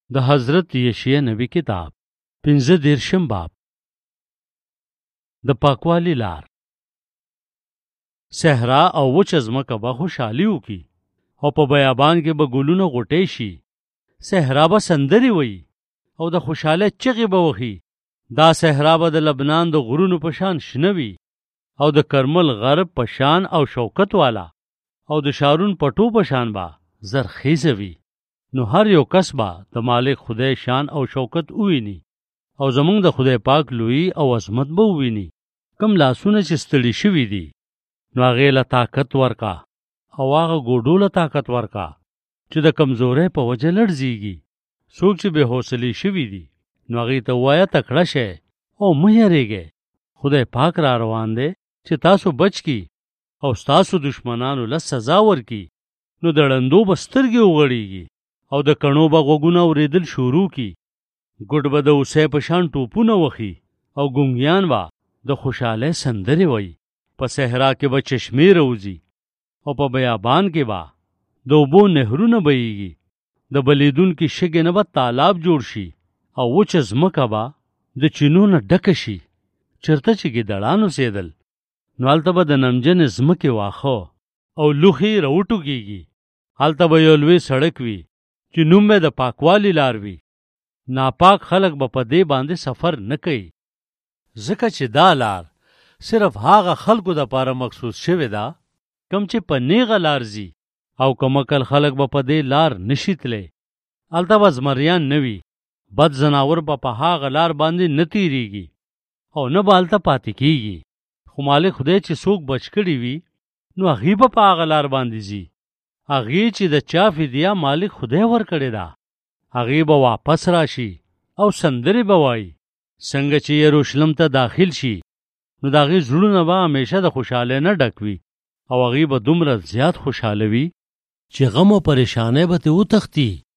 د حضرت یشیع نبی کتاب 15 باب د پاکوالی لار. صحرا او وچ ځمکه به خوشحالي وکړي او په بیابان کې به ګلونه غوټې شي. صحرا به سندرې وایي او د خوشحالۍ چغې به وهي. دا صحرا به د لبنان د غرونو په شان شنه وي او د کرمل غرب په شان او شوکت والا او د شارون پټو په شان به زرخیزه وي. نو هر یو کس به د مالک خدای شان او شوکت وویني او زمونږ د خدای پاک لوی او عظمت به وویني. کم لاسونه چې ستړي شوي دي نو هغې له طاقت ورکا او هغه ګوډو له طاقت ورکا چې د کمزورۍ په وجه لړزېږي. څوک چې بې حوصلې شوي دي نو هغې ته ووایه تکړه شئ او مه یېرېږئ. خدای پاک را روان دی چې تاسو بچ کړي او ستاسو دشمنانو له سزا ورکړي. نو د ړندو به سترګې وغړېږي او د کڼو به غوږونه اورېدل شروع کړي. ګوډ به د هوسۍ په شان ټوپونه وخي او ګونګیان به د خوشحالۍ سندرې وایي. په صحرا کې به چشمې روځي او په بیابان کې به د اوبو نهرونه بهیږي. د بلیدونکي شګې نه به تالاب جوړ شي او وچه ځمکه به د چینو نه ډکه شي. چېرته چې ګیدړان اوسېدل نو هلته به د نمجنې ځمکې واښه او لوښي راوټوکېږي. هلته به یو لوی سړک وي چې نوم به د پاکوالي لار وي. ناپاک خلک به په دې باندې سفر نه کوي، ځکه چې دا لار صرف هغه خلکو دپاره مخصوص شوې ده کم چې په نیغه لار ځي او کمکل خلک به په دې لار نشي تللی. هلته به زمریان نه وي، بد ځناور به په هغه لار باندې نه تېرېږي او نه به هلته پاتې کېږي. خو مالک خدای چې څوک بچ کړي وي نو هغې به په هغه لار باندې ځي. هغې چې د چا فدیه مالک خدای ورکړې ده هغې به واپس راشي او سندرې به وایي. څنګه چې یروشلم ته داخل شي نو د هغې زړونه به همیشه د خوشحالۍ نه ډک وي او هغې به دومره زیات خوشحاله وي چې غم او پریشانۍ به ترې وتښتي.